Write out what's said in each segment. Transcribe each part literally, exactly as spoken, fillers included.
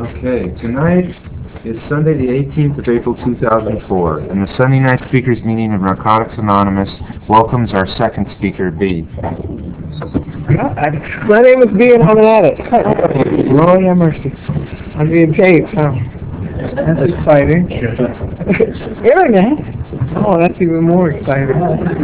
Okay, tonight is Sunday the eighteenth of April two thousand four, and the Sunday night speakers meeting of Narcotics Anonymous welcomes our second speaker, B. God, my name is B and I'm an addict. Lord have mercy. I'm being taped, huh? That's exciting. Internet? Oh, that's even more exciting.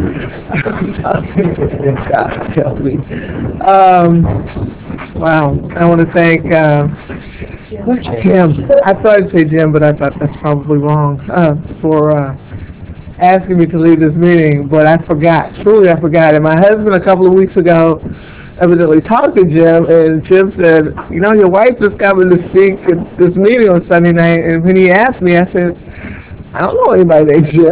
God help me. Um, wow. I want to thank uh, what's Jim. I thought I'd say Jim, but I thought that's probably wrong. Uh, for uh, asking me to leave this meeting, but I forgot. Truly, I forgot. And my husband, a couple of weeks ago, evidently talked to Jim, and Jim said, you know, your wife is coming to speak at this meeting on Sunday night. And when he asked me, I said, I don't know anybody named Jim.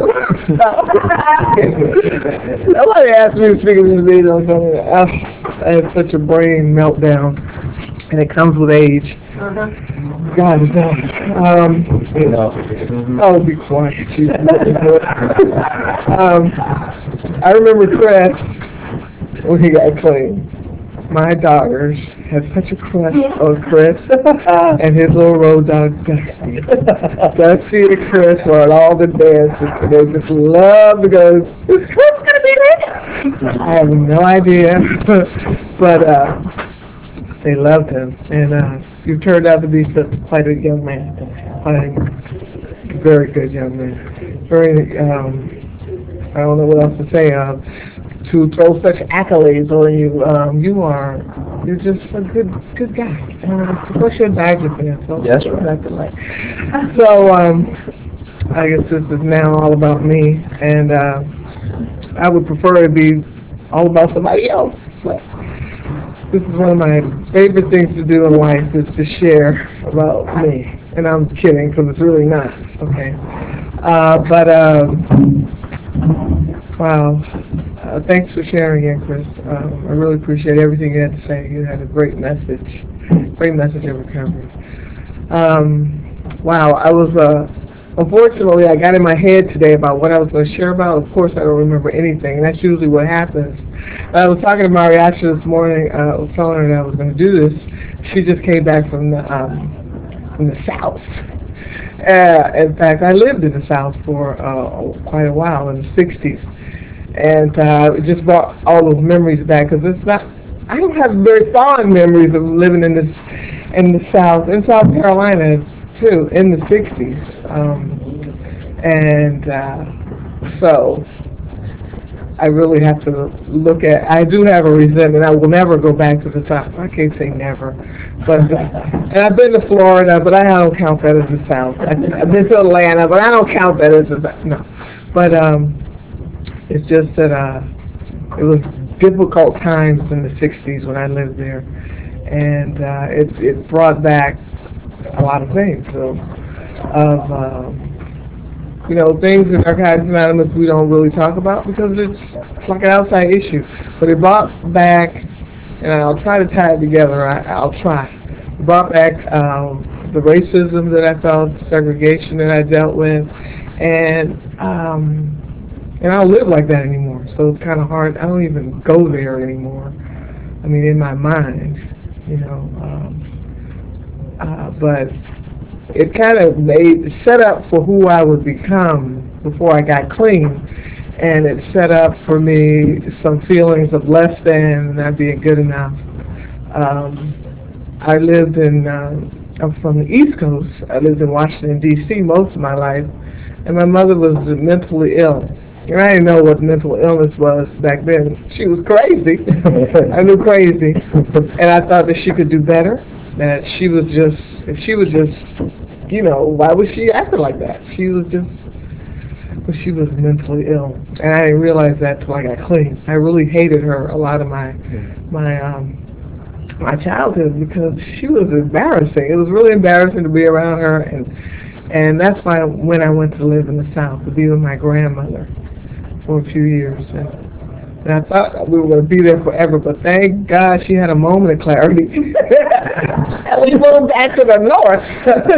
Nobody asked me to speak at this meeting on Sunday night. Oh, I had such a brain meltdown, and it comes with age. God, it does. Um, you know, I'll be quiet. um, I remember Chris when he got clean. My daughters had such a crush on Chris and his little road dog Dusty. Dusty and Chris were at all the dances, and they just loved to go, is Chris gonna be there? I have no idea, but uh, they loved him, and uh, you turned out to be quite a young man, quite a very good young man. Very, um, I don't know what else to say. Uh, to throw such accolades on you, um, you are, you're just a good, good guy. Uh, of course, you're a Dodger fan, so yes, that's like. So, um, I guess this is now all about me, and uh, I would prefer it to be all about somebody else. But this is one of my favorite things to do in life is to share about me, and I'm kidding because it's really not. Okay, uh, but um, wow. Uh, thanks for sharing it, Chris. Um, I really appreciate everything you had to say. You had a great message, great message of recovery. Um, wow, I was, uh, unfortunately, I got in my head today about what I was going to share about. Of course, I don't remember anything, and that's usually what happens. I was talking to Mariachi this morning. Uh, I was telling her that I was going to do this. She just came back from the, um, from the South. Uh, in fact, I lived in the South for uh, quite a while, in the sixties. And uh, it just brought all those memories back, because it's not, I don't have very fond memories of living in this, in the South, in South Carolina too, in the sixties. Um, and uh, so I really have to look at, I do have a resentment. I will never go back to the South. I can't say never. But, and I've been to Florida, but I don't count that as the South. I've been to Atlanta, but I don't count that as the South. No. But, um, it's just that uh, it was difficult times in the sixties when I lived there, and uh, it it brought back a lot of things. So, of um, you know, things in Narcotics Anonymous we don't really talk about because it's, it's like an outside issue. But it brought back, and I'll try to tie it together. I, I'll try. It brought back um, the racism that I felt, segregation that I dealt with, and. Um, And I don't live like that anymore, so it's kind of hard. I don't even go there anymore. I mean, in my mind, you know. Um, uh, but it kind of made set up for who I would become before I got clean, and it set up for me some feelings of less than, not being good enough. Um, I lived in. Uh, I'm from the East Coast. I lived in Washington D C most of my life, and my mother was mentally ill. And I didn't know what mental illness was back then. She was crazy. I knew crazy. And I thought that she could do better. That she was just, if she was just, you know, why was she acting like that? She was just, well, she was mentally ill. And I didn't realize that till I got clean. I really hated her a lot of my, my, um, my childhood because she was embarrassing. It was really embarrassing to be around her. And, and that's why when I went to live in the South, to be with my grandmother for a few years, and, and I thought we were going to be there forever, but thank God she had a moment of clarity. And we moved back to the north.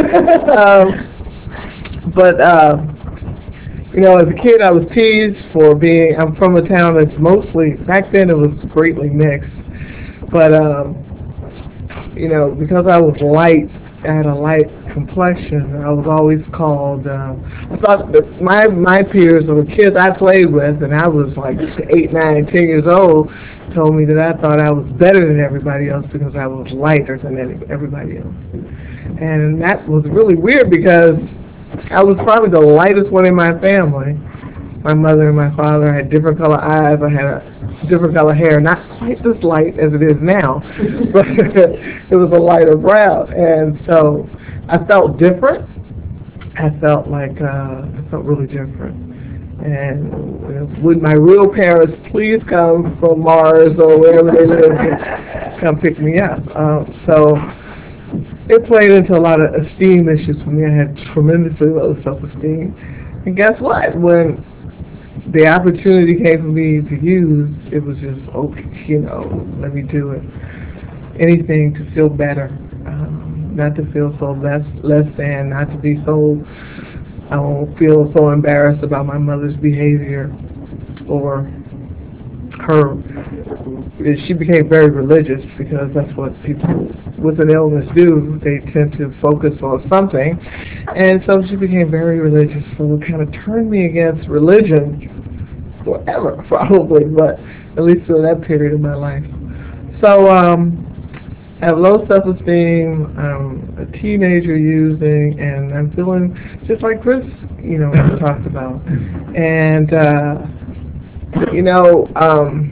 um, but, uh, you know, as a kid I was teased for being, I'm from a town that's mostly, back then it was greatly mixed, but, um, you know, because I was light, I had a light complexion. I was always called. Um, I thought that my my peers or the kids I played with, and I was like eight, nine, ten years old, told me that I thought I was better than everybody else because I was lighter than any, everybody else. And that was really weird because I was probably the lightest one in my family. My mother and my father had different color eyes. I had a different color hair, not quite as light as it is now, but it was a lighter brown. And so I felt different. I felt like uh, I felt really different. And uh, would my real parents please come from Mars or wherever they live and come pick me up? Uh, so it played into a lot of esteem issues for me. I had tremendously low self-esteem. And guess what? When the opportunity came for me to use, it was just, okay, you know, let me do it. Anything to feel better, um, not to feel so less less than, not to be so, I don't feel so embarrassed about my mother's behavior or her. She became very religious because that's what people with an illness do. They tend to focus on something. And so she became very religious, so it kind of turned me against religion forever, probably, but at least for that period of my life. So um, I have low self-esteem, I'm a teenager using, and I'm feeling just like Chris, you know, talked about. And, uh, you know, um,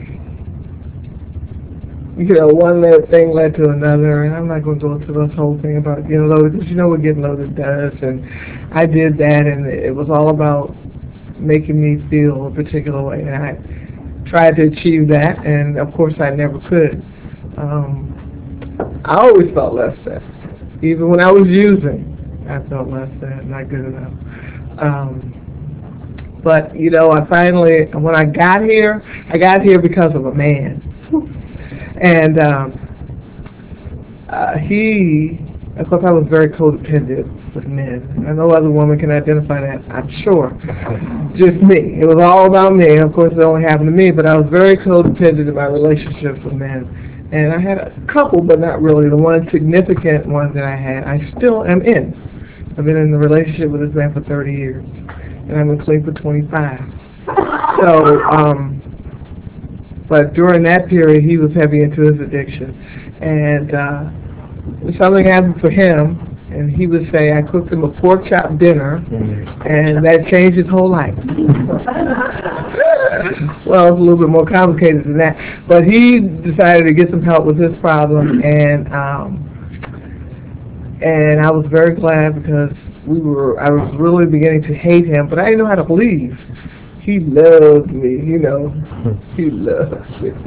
you know, one thing led to another, and I'm not going to go into this whole thing about getting loaded, because you know what getting loaded does, and I did that, and it was all about making me feel a particular way, and I tried to achieve that, and of course I never could. Um, I always felt less than. Even when I was using, I felt less than, not good enough. Um, but, you know, I finally, when I got here, I got here because of a man. And um, uh, he, of course, I was very codependent with men. And no other woman can identify that, I'm sure. Just me. It was all about me. Of course, it only happened to me, but I was very codependent in my relationships with men. And I had a couple, but not really. The one significant one that I had, I still am in. I've been in a relationship with this man for thirty years. And I'm in clean for twenty-five. So, um, but during that period, he was heavy into his addiction. And uh, something happened for him, and he would say, I cooked him a pork chop dinner, and that changed his whole life. Well, it's a little bit more complicated than that. But he decided to get some help with his problem, and um, and I was very glad because we were. I was really beginning to hate him, but I didn't know how to leave. He loved me, you know. He loved me.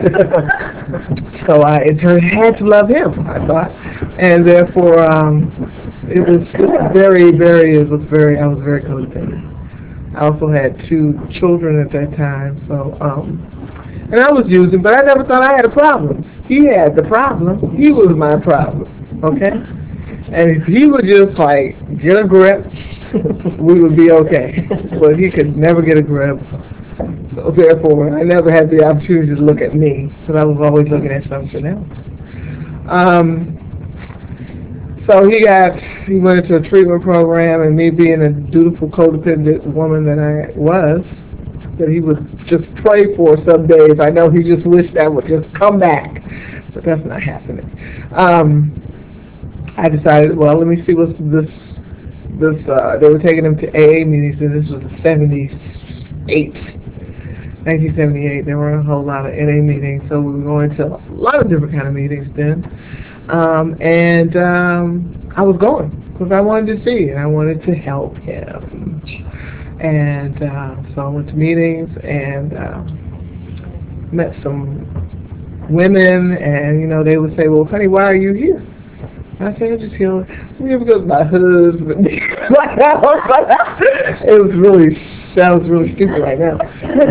So I, in turn, had to love him, I thought. And therefore, um, it was just very, very, it was very, I was very codependent. I also had two children at that time, so, um, and I was using, but I never thought I had a problem. He had the problem. He was my problem, okay? And if he would just, like, get a grip, we would be okay. But he could never get a grip. So therefore, I never had the opportunity to look at me, because I was always looking at something else. Um, so he got, he went into a treatment program, and me being a dutiful, codependent woman that I was, that he would just pray for some days. I know he just wished that would just come back, but that's not happening. Um, I decided, well, let me see what's this, this, uh, they were taking him to A A meetings, and this was seventy-eight, nineteen seventy-eight. There were a whole lot of N A meetings, so we were going to a lot of different kind of meetings then. Um, and um, I was going, because I wanted to see, and I wanted to help him. And uh, so I went to meetings, and uh, met some women, and, you know, they would say, well, honey, why are you here? I said, I just feel, yeah, because my husband, it was really, sounds really stupid right now.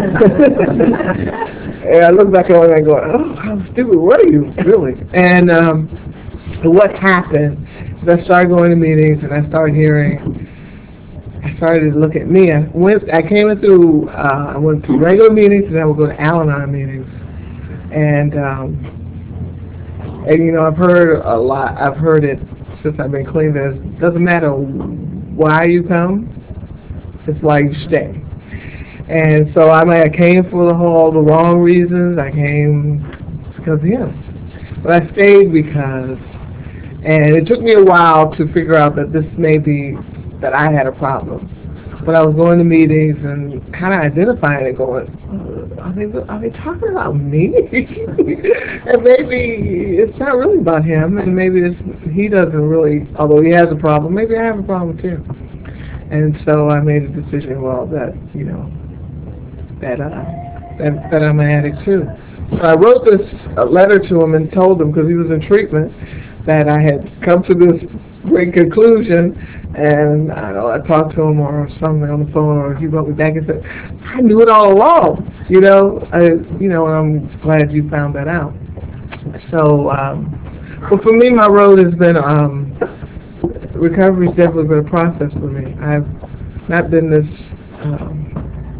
And I look back on it and go, oh, how stupid were you, really? And um, what happened is I started going to meetings, and I started hearing, I started to look at me. I went, I came in through, uh, I went to regular meetings, and I would go to Al-Anon meetings. And, um, And, you know, I've heard a lot, I've heard it since I've been clean, there's doesn't matter why you come, it's why you stay. And so I mean, I came for the whole the wrong reasons. I came because of him, but I stayed because, and it took me a while to figure out that this may be that I had a problem. But I was going to meetings and kind of identifying it, going, uh, are they are they talking about me? And maybe it's not really about him, and maybe it's he doesn't really. Although he has a problem, maybe I have a problem too. And so I made a decision. Well, that you know that uh, that, that I'm an addict too. So I wrote this uh, letter to him and told him because he was in treatment that I had come to this great conclusion, and I, know, I talked to him or something on the phone, or he wrote me back and said, "I knew it all along, you know, I, you know, and I'm glad you found that out." So, um, well, for me, my road has been um, recovery's definitely been a process for me. I've not been this. Um,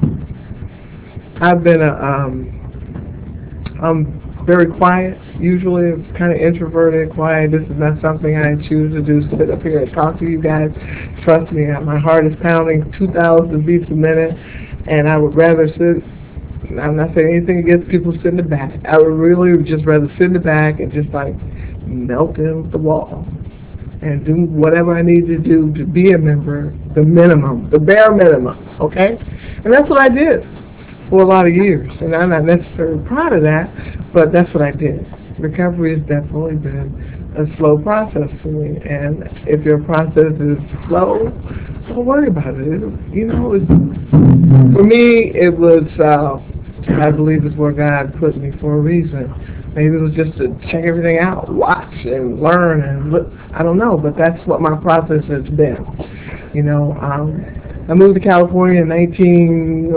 I've been a. Um, I'm very quiet. Usually, I'm kind of introverted, quiet. This is not something I choose to do. Sit up here and talk to you guys. Trust me, my heart is pounding two thousand beats a minute, and I would rather sit. I'm not saying anything against people sitting in the back. I would really just rather sit in the back and just like melt in the wall and do whatever I need to do to be a member, the minimum, the bare minimum. Okay, and that's what I did for a lot of years, and I'm not necessarily proud of that, but that's what I did. Recovery has definitely been a slow process for me, and if your process is slow, don't worry about it. it you know, it's, for me, it was, uh, I believe it's where God put me for a reason. Maybe it was just to check everything out, watch and learn and look. I don't know, but that's what my process has been. You know, um, I moved to California in nineteen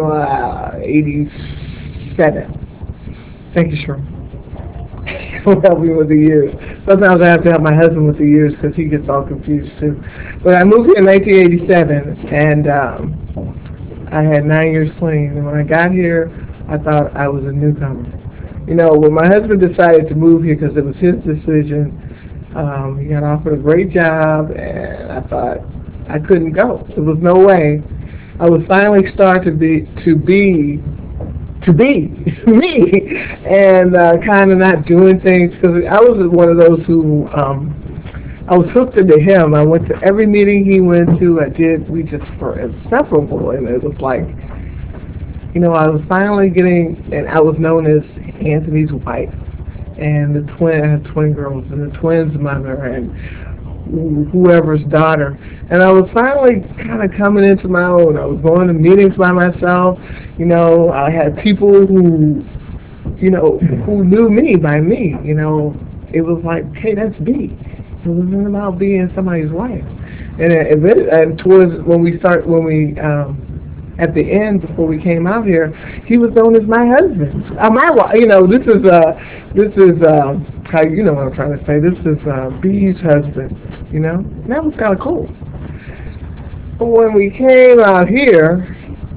eighty-seven. Thank you, Sherman. Don't help me with the years. Sometimes I have to help my husband with the years because he gets all confused too. But I moved here in nineteen eighty-seven, and um, I had nine years clean. And when I got here, I thought I was a newcomer. You know, when my husband decided to move here because it was his decision, um, he got offered a great job, and I thought I couldn't go. There was no way. I would finally start to be to be to be me, and uh, kind of not doing things because I was one of those who um, I was hooked into him. I went to every meeting he went to. I did. We just were inseparable, and it was like, you know, I was finally getting, and I was known as Anthony's wife, and the twin. I had twin girls, and the twins' mother, and whoever's daughter. And I was finally kind of coming into my own. I was going to meetings by myself. You know, I had people who, you know, who knew me by me. You know, it was like, hey, that's B. It wasn't about being somebody's wife. And it, it, and towards when we start, when we, um, at the end before we came out here, he was known as my husband. Uh, my, you know, this is uh, this is uh, how you know what I'm trying to say. This is uh, B's husband. You know, and that was kind of cool. But when we came out here,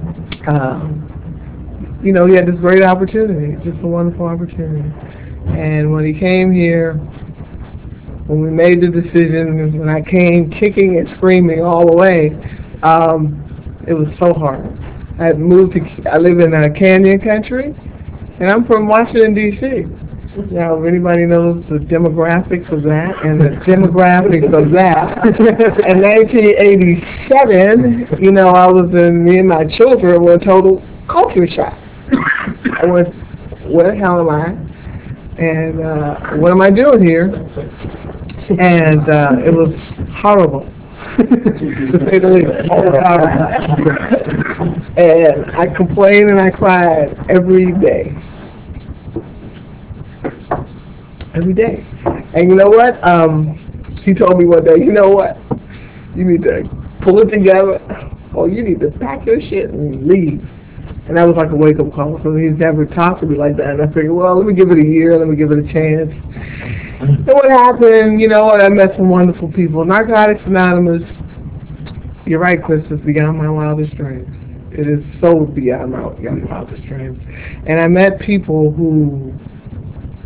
um, you know, he had this great opportunity, just a wonderful opportunity. And when he came here, when we made the decision, when I came kicking and screaming all the way, um, it was so hard. I had moved to, I live in uh, Canyon Country, and I'm from Washington, D C Now, if anybody knows the demographics of that, and the demographics of that, in nineteen eighty-seven, you know, I was in, me and my children were total culture shock. I went, where the hell am I? And uh, what am I doing here? And uh, it was horrible. To say the least. And I complained and I cried every day. Every day. And you know what? Um, he told me one day, you know what? You need to pull it together, or you need to pack your shit and leave. And that was like a wake-up call. So he's never talked to me like that. And I figured, well, let me give it a year. Let me give it a chance. And what happened, you know, I met some wonderful people. Narcotics Anonymous, you're right, Chris, it's beyond my wildest dreams. It is so beyond my wildest dreams. And I met people who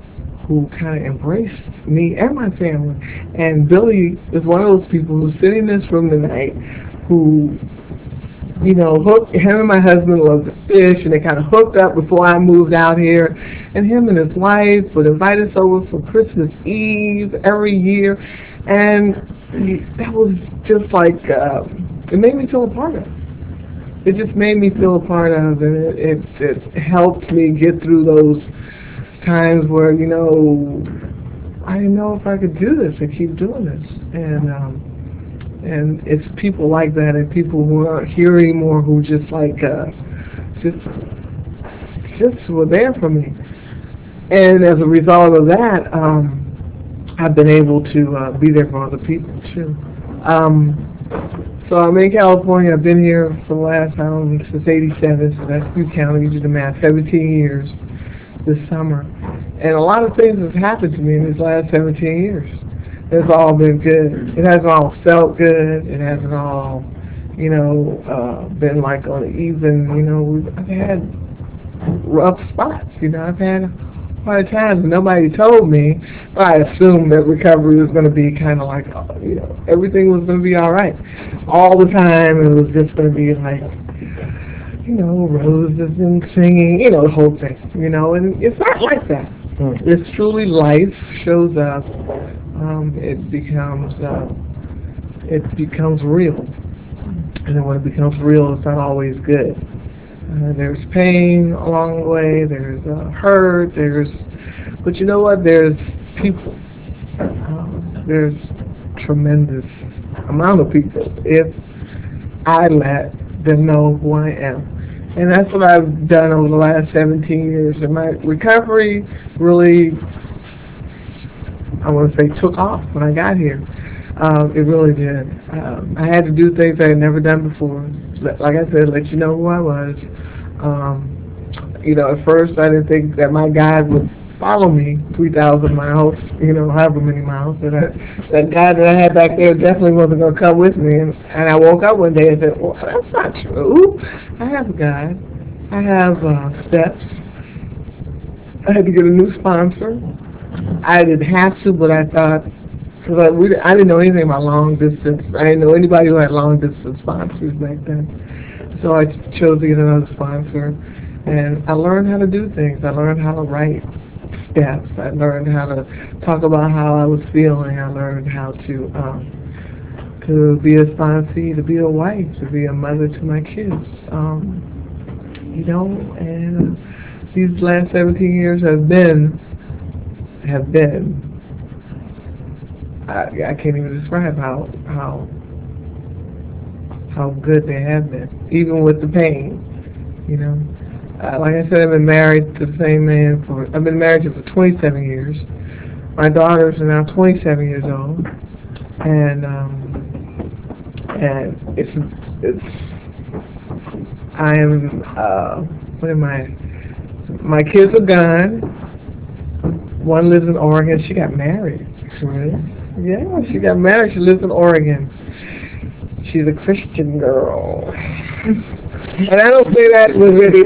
who kind of embraced me and my family. And Billy is one of those people who's sitting in this room tonight who, you know, hooked, him and my husband love to fish, and they kind of hooked up before I moved out here. And him and his wife would invite us over for Christmas Eve every year. And that was just like, uh, it made me feel a part of it. It just made me feel a part of it. It, it, it helped me get through those times where, you know, I didn't know if I could do this and keep doing this. And um, and it's people like that, and people who aren't here anymore, who just like uh, just just were there for me. And as a result of that, um, I've been able to uh, be there for other people too. Um, so I'm in California. I've been here for the last, I don't know, since eighty-seven, so that's, you count, you do the math, seventeen years this summer. And a lot of things have happened to me in these last seventeen years. It's all been good. It hasn't all felt good. It hasn't all, you know, uh, been like on an even, you know, we've, I've had rough spots, you know, I've had hard times, and nobody told me, but I assumed that recovery was going to be kind of like, you know, everything was going to be all right. All the time, it was just going to be like, you know, roses and singing, you know, the whole thing, you know, and it's not like that. It's truly life shows up. Um, it becomes, uh, it becomes real. And then when it becomes real, it's not always good. Uh, there's pain along the way, there's uh, hurt, there's, but you know what, there's people. Um, there's tremendous amount of people if I let them know who I am. And that's what I've done over the last seventeen years. And my recovery really, I want to say, took off when I got here. Um, it really did. Um, I had to do things I had never done before. Like I said, let you know who I was. Um, you know, at first I didn't think that my God would follow me three thousand miles, you know, however many miles. That, I, that God that I had back there definitely wasn't going to come with me. And, and I woke up one day and said, well, that's not true. I have a God. I have uh, steps. I had to get a new sponsor. I didn't have to, but I thought, because I, we, I didn't know anything about long distance. I didn't know anybody who had long distance sponsors back then. So I chose to get another sponsor. And I learned how to do things. I learned how to write steps. I learned how to talk about how I was feeling. I learned how to um, to be a sponsee, to be a wife, to be a mother to my kids. Um, you know, and these last seventeen years have been, have been, I, I can't even describe how, how, how good they have been, even with the pain, you know. Uh, like I said, I've been married to the same man for, I've been married to him for twenty-seven years. My daughters are now twenty-seven years old. And, um, and it's, it's, I am, uh, what am I, my kids are gone. One lives in Oregon. She got married, actually. Yeah, she got married. She lives in Oregon. She's a Christian girl. And I don't say that with any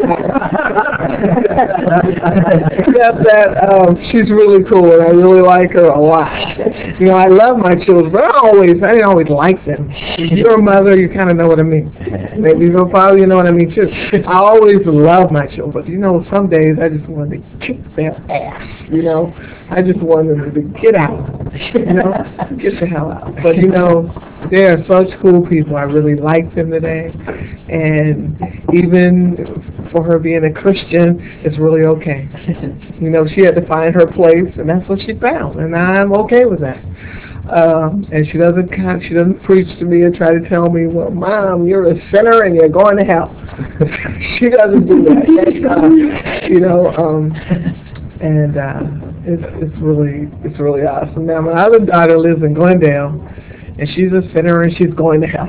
except that um, she's really cool, and I really like her a lot. You know, I love my children, but I always, I didn't always like them. If you're a mother, you kind of know what I mean. Maybe you're a father, you know what I mean too. I always love my children, but you know, some days I just wanted to kick their ass. You know, I just wanted them to get out. You know, get the hell out. But you know, they are such cool people. I really like them today, and even for her being a Christian, it's really okay. You know, she had to find her place, and that's what she found, and I'm okay with that. Um, and she doesn't she doesn't preach to me and try to tell me, well, Mom, you're a sinner and you're going to hell. She doesn't do that. Uh, you know, um, and uh, it's it's really it's really awesome. Now my other daughter lives in Glendale, and she's a sinner and she's going to hell.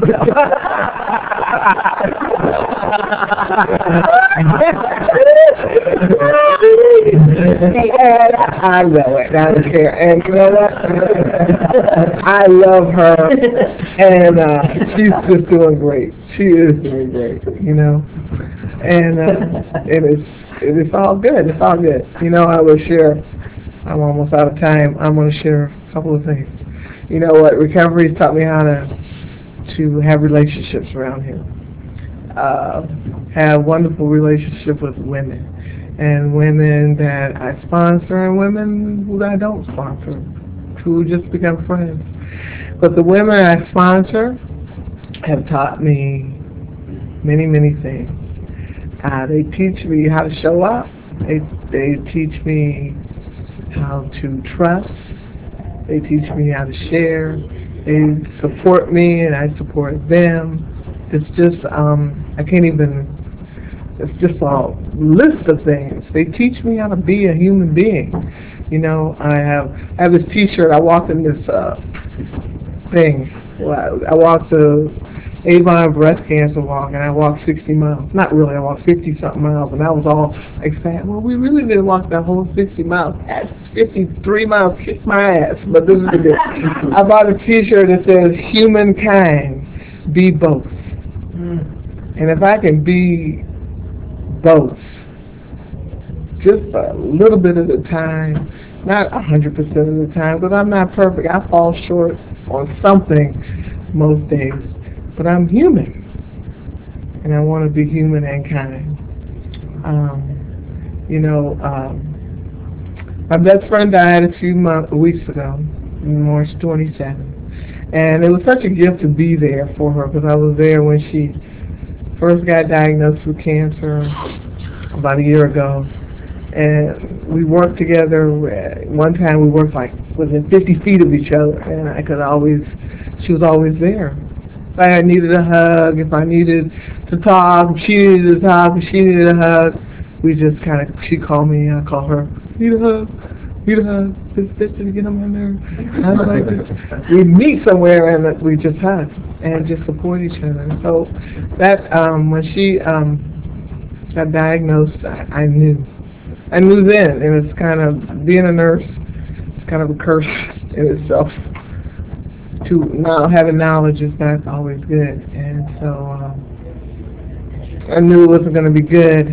I know it. I don't care. And you know what? I love her, and uh, she's just doing great. She is doing great. You know, and uh, and it's it's all good. It's all good. You know, I would share I'm almost out of time. I'm going to share a couple of things. You know what? Recovery has taught me how to to have relationships around here. Uh, have wonderful relationship with women, and women that I sponsor and women who I don't sponsor, who just become friends. But the women I sponsor have taught me many, many things. Uh, they teach me how to show up. They, they teach me how to trust. They teach me how to share. They support me and I support them. It's just, um, I can't even, it's just a list of things. They teach me how to be a human being. You know, I have, I have this t-shirt. I walked in this uh, thing. Well, I walked the Avon breast cancer walk, and I walked sixty miles. Not really, I walked fifty something miles, and I was all like saying, well, we really didn't walk that whole sixty miles. That's fifty-three miles, kick my ass. But this is the deal. I bought a t-shirt that says, humankind, be both. And if I can be both, just a little bit at a time, not one hundred percent of the time, because I'm not perfect. I fall short on something most days. But I'm human, and I want to be human and kind. Um, you know, um, my best friend died a few months, weeks ago, March twenty-seventh, and it was such a gift to be there for her because I was there when she first got diagnosed with cancer about a year ago, and we worked together. One time we worked like within fifty feet of each other, and I could always, she was always there. If I needed a hug, if I needed to talk, if she needed to talk, if she needed a hug, we just kind of, she called me, I call her, need a hug, need a hug, this bitch to get on my nerves. I was like this. We'd meet somewhere and we just hug and just support each other. So that, um, when she um, got diagnosed, I, I knew. I knew then, and it's kind of, being a nurse, it's kind of a curse in itself. To now having knowledge is not always good, and so um, I knew it wasn't going to be good.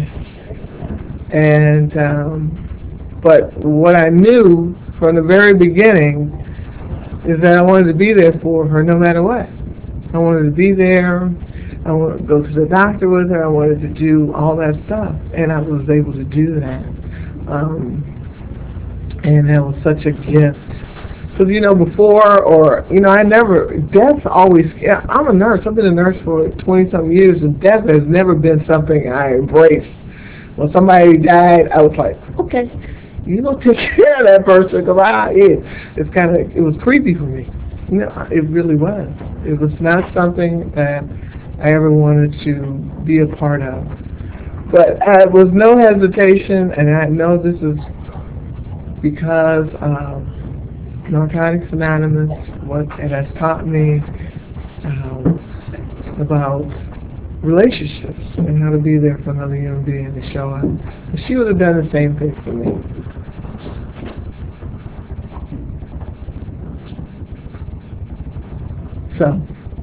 And um, but what I knew from the very beginning is that I wanted to be there for her no matter what. I wanted to be there. I wanted to go to the doctor with her. I wanted to do all that stuff, and I was able to do that. Um, and that was such a gift. Because, you know, before, or, you know, I never, death always, yeah, I'm a nurse. I've been a nurse for twenty-something years, and death has never been something I embraced. When somebody died, I was like, okay, you know, take care of that person, because I, it, it's kind of, it was creepy for me. You know, it really was. It was not something that I ever wanted to be a part of. But I was no hesitation, and I know this is because, um, Narcotics Anonymous, what it has taught me um, about relationships and how to be there for another human being to show up. And she would have done the same thing for me. So,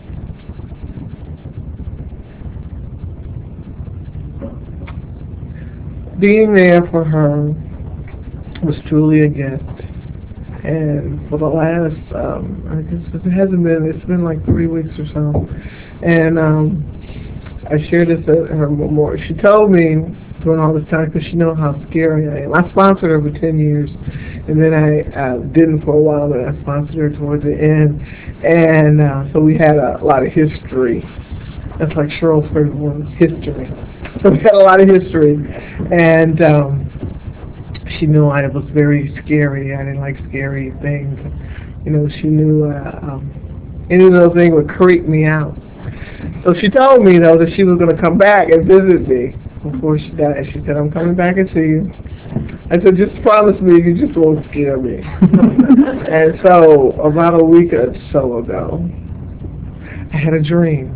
being there for her was truly a gift. And for the last, um, I guess it hasn't been, it's been like three weeks or so. And um, I shared this at her memorial. She told me during all this time, because she knows how scary I am. I sponsored her for ten years, and then I uh, didn't for a while, but I sponsored her towards the end. And uh, so we had a lot of history. That's like Cheryl's favorite word, history. So we had a lot of history. And um, she knew I was very scary. I didn't like scary things. You know, she knew uh, um, any of those things would creep me out. So she told me, though, that she was going to come back and visit me before she died. She said, I'm coming back and see you. I said, just promise me you just won't scare me. And so about a week or so ago, I had a dream.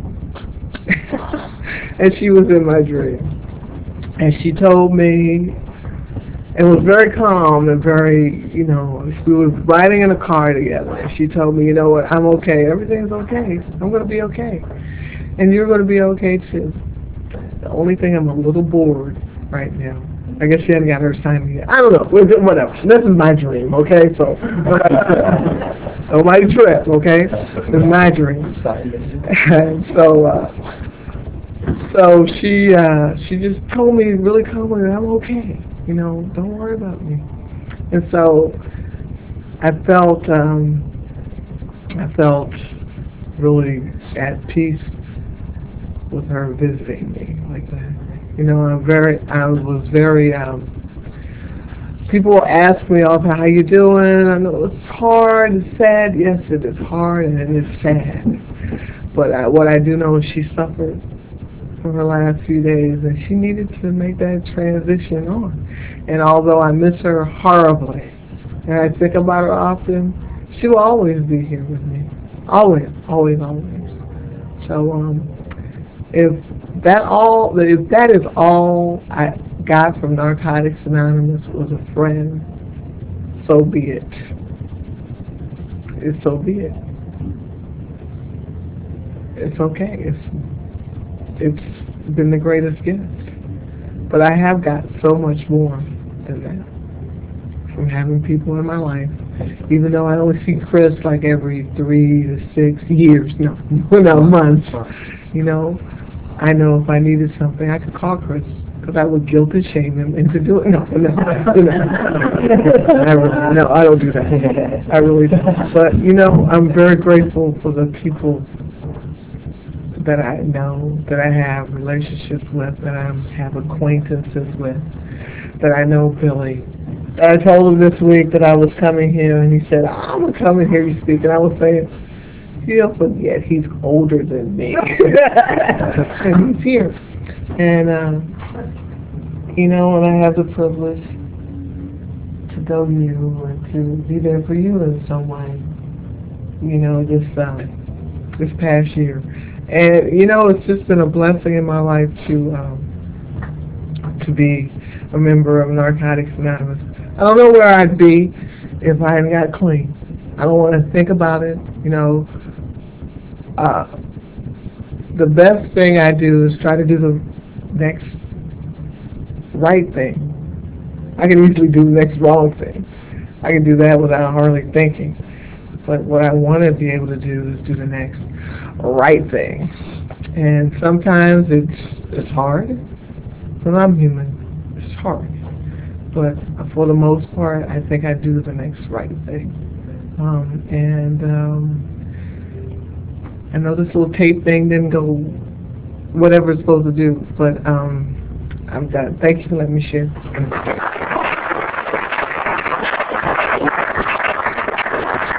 And she was in my dream. And she told me, it was very calm and very, you know, we were riding in a car together. And she told me, you know what, I'm okay. Everything's okay. I'm going to be okay. And you're going to be okay, too. The only thing, I'm a little bored right now. I guess she hadn't got her assignment yet. I don't know. Whatever. This is my dream, okay? So, nobody trip, okay? This is my dream. And so, uh, so she, uh, she just told me really calmly that I'm okay. You know, don't worry about me. And so, I felt, um, I felt really at peace with her visiting me like that. You know, I'm very, I was very, um, people ask me all the time, how you doing? I know it's hard, it's sad. Yes, it is hard and it is sad. But I, what I do know is she suffered for her last few days and she needed to make that transition on. And although I miss her horribly, and I think about her often, she will always be here with me. Always, always, always. So, um, if that all, if that is all I got from Narcotics Anonymous was a friend, so be it. It's so be it. It's okay. It's it's been the greatest gift. But I have got so much more than that from having people in my life. Even though I only see Chris like every three to six years, no, no months. You know, I know if I needed something, I could call Chris because I would guilt and shame him into doing. No, no, no, I really, no, I don't do that. I really don't. But you know, I'm very grateful for the people that I know, that I have relationships with, that I have acquaintances with, that I know Billy. I told him this week that I was coming here, and he said, I'm going to come and hear you speak. And I was saying, he'll forget he's older than me. And he's here. And, uh, you know, and I have the privilege to know you and to be there for you in some way, you know, this, uh, this past year. And, you know, it's just been a blessing in my life to, um, to be a member of Narcotics Anonymous. I don't know where I'd be if I hadn't got clean. I don't want to think about it. You know, uh, the best thing I do is try to do the next right thing. I can easily do the next wrong thing. I can do that without hardly thinking. But what I want to be able to do is do the next right thing. And sometimes it's it's hard, but I'm human. It's hard. But for the most part, I think I do the next right thing. Um, and um, I know this little tape thing didn't go whatever it's supposed to do, but um, I'm done. Thank you for letting me share.